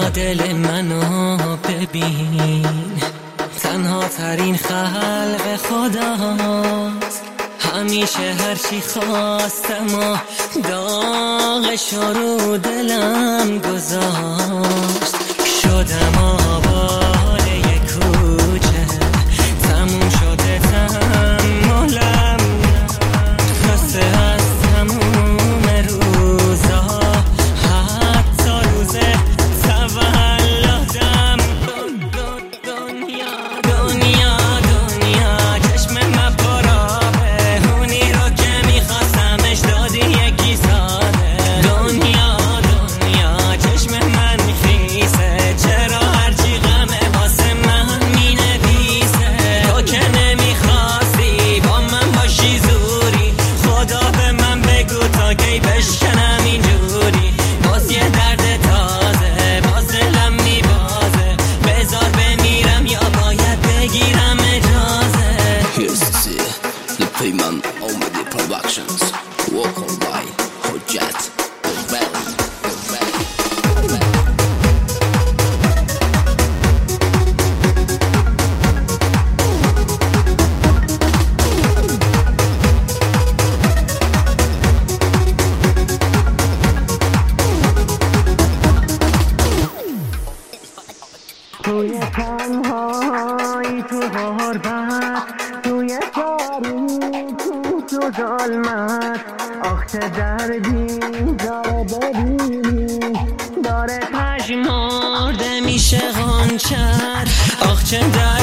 دل منو ببین، تنها ترین خلق خداست. همیشه هرچی خواستم و داغشو رو دلم گذاشت. شدم آبال یک کوچه، تموم شده تحملم، خسته از تموم روزا، حتی روز تولدم. دنیا چشم مپارابه، اونی رو که میخواستمش دادی یکی ساده. دنیا چشم من میخیسه، چرا هرچی غمه واسه من مینویسه. تو که نمیخواستی با من باشی زوری، خدا به من بگو تا کی بشکنم اینجوری. باز یه درد تازه باز دلم میبازه، بذار بمیرم یا باید بگیرم اجازه. Here's to see the payment Omedi Productions. Walk on by Hojat The Valley. توی تنهایی تو غربت، توی تاریکی تو ظلمت، آخ چه دردی داره ببینی، داره پژمرده میشه غنچت. آخ چه